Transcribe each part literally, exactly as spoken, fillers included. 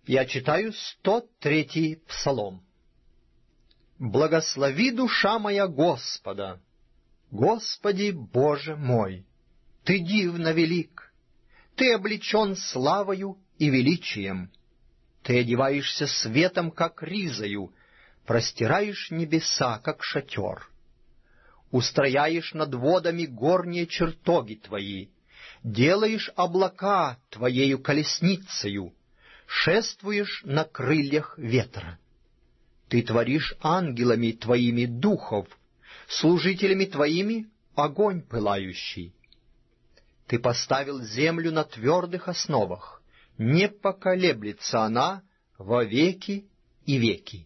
Я читаю сто третий псалом. «Благослови, душа моя, Господа! Господи, Боже мой! Ты дивно велик! Ты облечен славою и величием! Ты одеваешься светом, как ризою, простираешь небеса, как шатер. Устрояешь над водами горние чертоги Твои, делаешь облака Твоею колесницею, шествуешь на крыльях ветра. Ты творишь ангелами Твоими духов, служителями Твоими огонь пылающий. Ты поставил землю на твердых основах, не поколеблется она во веки и веки.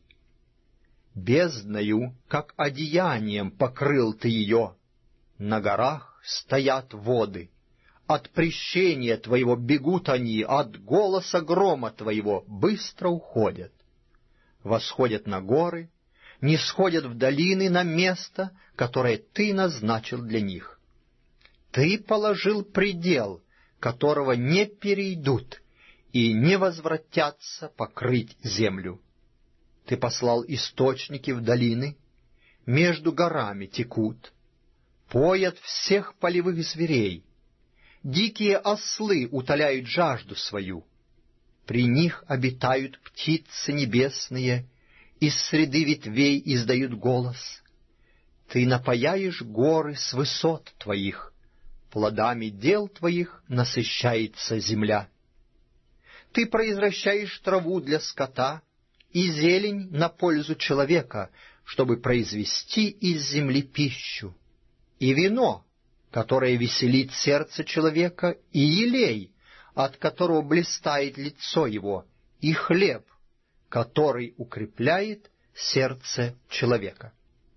Бездною, как одеянием, покрыл Ты ее, на горах стоят воды. От прещения Твоего бегут они, от голоса грома Твоего быстро уходят. Восходят на горы, нисходят в долины на место, которое Ты назначил для них. Ты положил предел, которого не перейдут и не возвратятся покрыть землю. Ты послал источники в долины, между горами текут, поят всех полевых зверей. Дикие ослы утоляют жажду свою, при них обитают птицы небесные, из среды ветвей издают голос. Ты напояешь горы с высот Твоих, плодами дел Твоих насыщается земля. Ты произвращаешь траву для скота и зелень на пользу человека, чтобы произвести из земли пищу, и вино, которое веселит сердце человека, и елей, от которого блистает лицо его, и хлеб, который укрепляет сердце человека.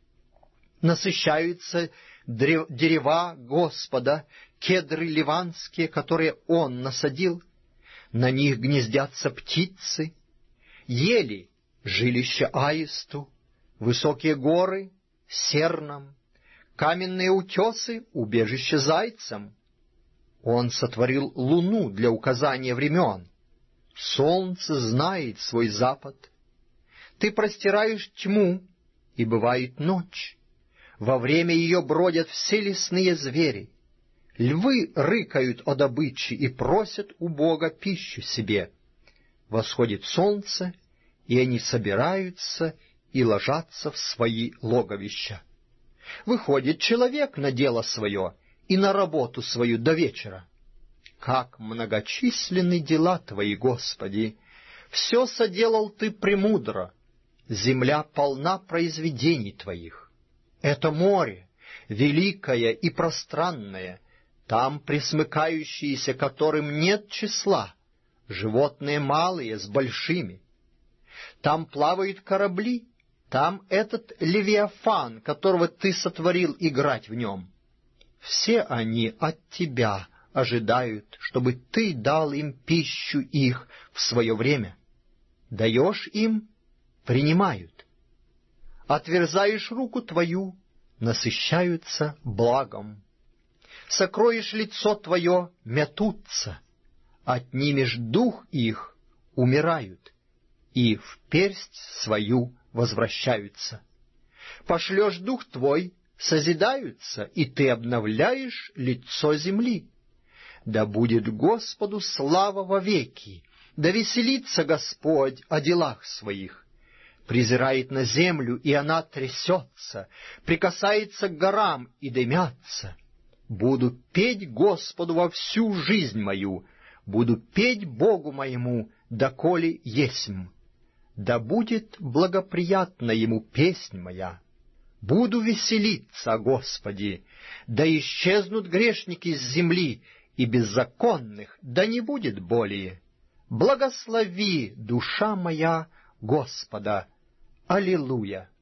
Насыщаются дерева Господа, кедры ливанские, которые Он насадил, на них гнездятся птицы, ели жилище аисту, высокие горы — сернам, каменные утесы — убежище зайцам. Он сотворил луну для указания времен, солнце знает свой запад. Ты простираешь тьму, и бывает ночь, во время ее бродят все лесные звери. Львы рыкают о добыче и просят у Бога пищу себе. Восходит солнце, и они собираются и ложатся в свои логовища. Выходит человек на дело свое и на работу свою до вечера. Как многочисленны дела Твои, Господи! Все соделал Ты премудро, земля полна произведений Твоих. Это море, великое и пространное, там пресмыкающиеся, которым нет числа, животные малые с большими. Там плавают корабли, там этот Левиафан, которого Ты сотворил играть в нем. Все они от Тебя ожидают, чтобы Ты дал им пищу их в свое время. Даешь им — принимают. Отверзаешь руку Твою — насыщаются благом. Сокроешь лицо Твое — метутся, отнимешь дух их — умирают, и в персть свою возвращаются. Пошлешь дух Твой — созидаются, и Ты обновляешь лицо земли. Да будет Господу слава вовеки, да веселится Господь о делах Своих. Презирает на землю, и она трясется, прикасается к горам, и дымятся. Буду петь Господу во всю жизнь мою, буду петь Богу моему, доколе есмь. Да будет благоприятна Ему песнь моя. Буду веселиться о Господе, да исчезнут грешники с земли, и беззаконных да не будет более. Благослови, душа моя, Господа. Аллилуйя!